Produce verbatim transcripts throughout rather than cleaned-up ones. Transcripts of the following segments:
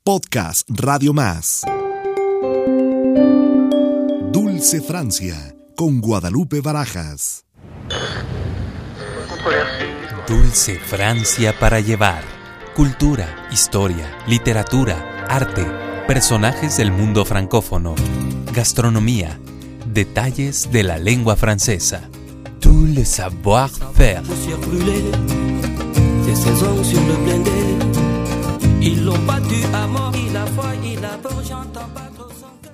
Podcast Radio Más. Dulce Francia, con Guadalupe Barajas. Dulce Francia para llevar. Cultura, historia, literatura, arte, personajes del mundo francófono, gastronomía, detalles de la lengua francesa. Tout le savoir-faire. Ils l'ont battu à mort, il a foi, il a peur, j'entends pas trop son cœur.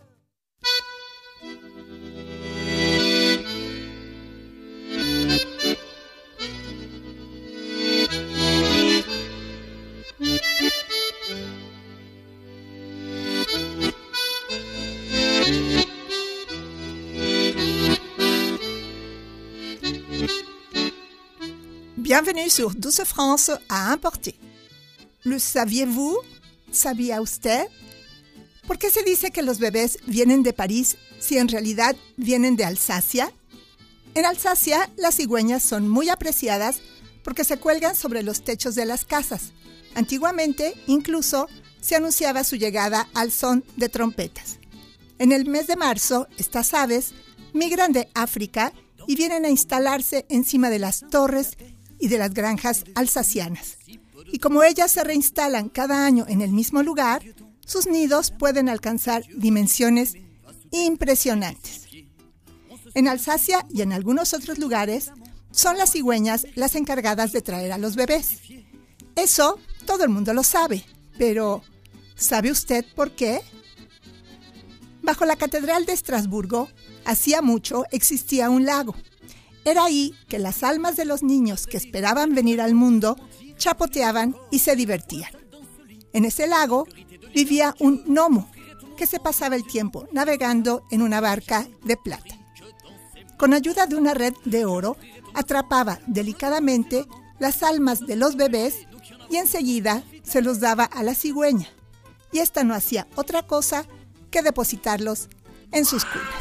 Bienvenue sur Douce France à Importer. ¿Lo sabiez-vous? ¿Sabía usted? ¿Por qué se dice que los bebés vienen de París si en realidad vienen de Alsacia? En Alsacia, las cigüeñas son muy apreciadas porque se cuelgan sobre los techos de las casas. Antiguamente, incluso, se anunciaba su llegada al son de trompetas. En el mes de marzo, estas aves migran de África y vienen a instalarse encima de las torres y de las granjas alsacianas. Y como ellas se reinstalan cada año en el mismo lugar, sus nidos pueden alcanzar dimensiones impresionantes. En Alsacia y en algunos otros lugares, son las cigüeñas las encargadas de traer a los bebés. Eso todo el mundo lo sabe, pero ¿sabe usted por qué? Bajo la Catedral de Estrasburgo, hacía mucho existía un lago. Era ahí que las almas de los niños que esperaban venir al mundo chapoteaban y se divertían. En ese lago vivía un gnomo que se pasaba el tiempo navegando en una barca de plata. Con ayuda de una red de oro, atrapaba delicadamente las almas de los bebés y enseguida se los daba a la cigüeña, y ésta no hacía otra cosa que depositarlos en sus cunas.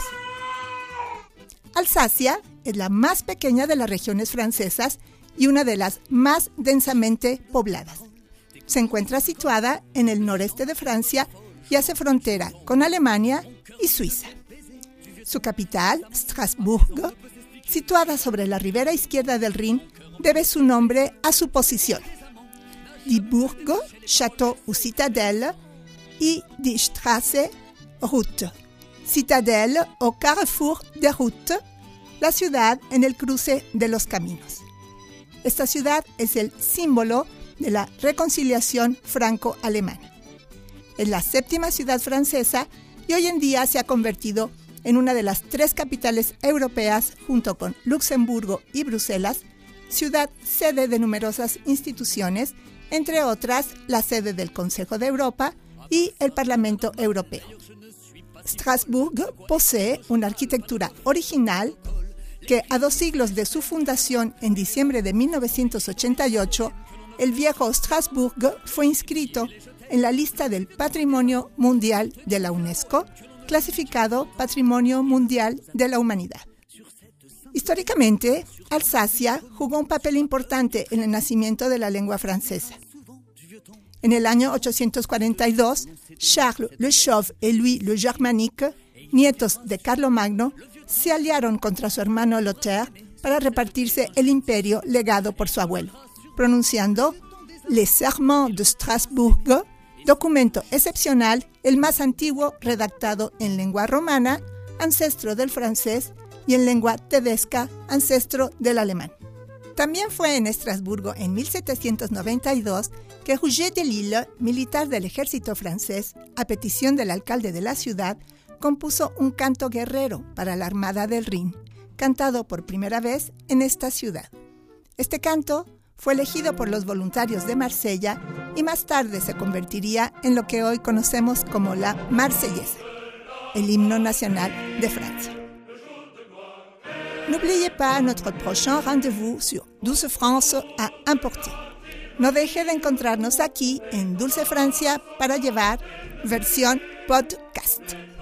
Alsacia es la más pequeña de las regiones francesas y una de las más densamente pobladas. Se encuentra situada en el noreste de Francia y hace frontera con Alemania y Suiza. Su capital, Strasbourg, situada sobre la ribera izquierda del Rin, debe su nombre a su posición. Die Burg, Château ou Citadelle, y die Straße, Route, Citadelle o Carrefour de Route, la ciudad en el cruce de los caminos. Esta ciudad es el símbolo de la reconciliación franco-alemana. Es la séptima ciudad francesa y hoy en día se ha convertido en una de las tres capitales europeas junto con Luxemburgo y Bruselas, ciudad sede de numerosas instituciones, entre otras la sede del Consejo de Europa y el Parlamento Europeo. Strasbourg posee una arquitectura original que a dos siglos de su fundación en diciembre de mil novecientos ochenta y ocho, el viejo Strasbourg fue inscrito en la lista del Patrimonio Mundial de la UNESCO, clasificado Patrimonio Mundial de la Humanidad. Históricamente, Alsacia jugó un papel importante en el nacimiento de la lengua francesa. En el año ochocientos cuarenta y dos, Charles le Chauve y Louis le Germanique, nietos de Carlomagno, se aliaron contra su hermano Lothaire para repartirse el imperio legado por su abuelo, pronunciando Les Serments de Strasbourg, documento excepcional, el más antiguo redactado en lengua romana, ancestro del francés, y en lengua tedesca, ancestro del alemán. También fue en Estrasburgo en mil setecientos noventa y dos que Rouget de Lille, militar del ejército francés, a petición del alcalde de la ciudad, compuso un canto guerrero para la Armada del Rin, cantado por primera vez en esta ciudad. Este canto fue elegido por los voluntarios de Marsella y más tarde se convertiría en lo que hoy conocemos como la Marseillaise, el himno nacional de Francia. N'oubliez pas notre prochain rendez-vous sur Douce France à Importer. No deje de encontrarnos aquí en Dulce Francia para llevar versión podcast.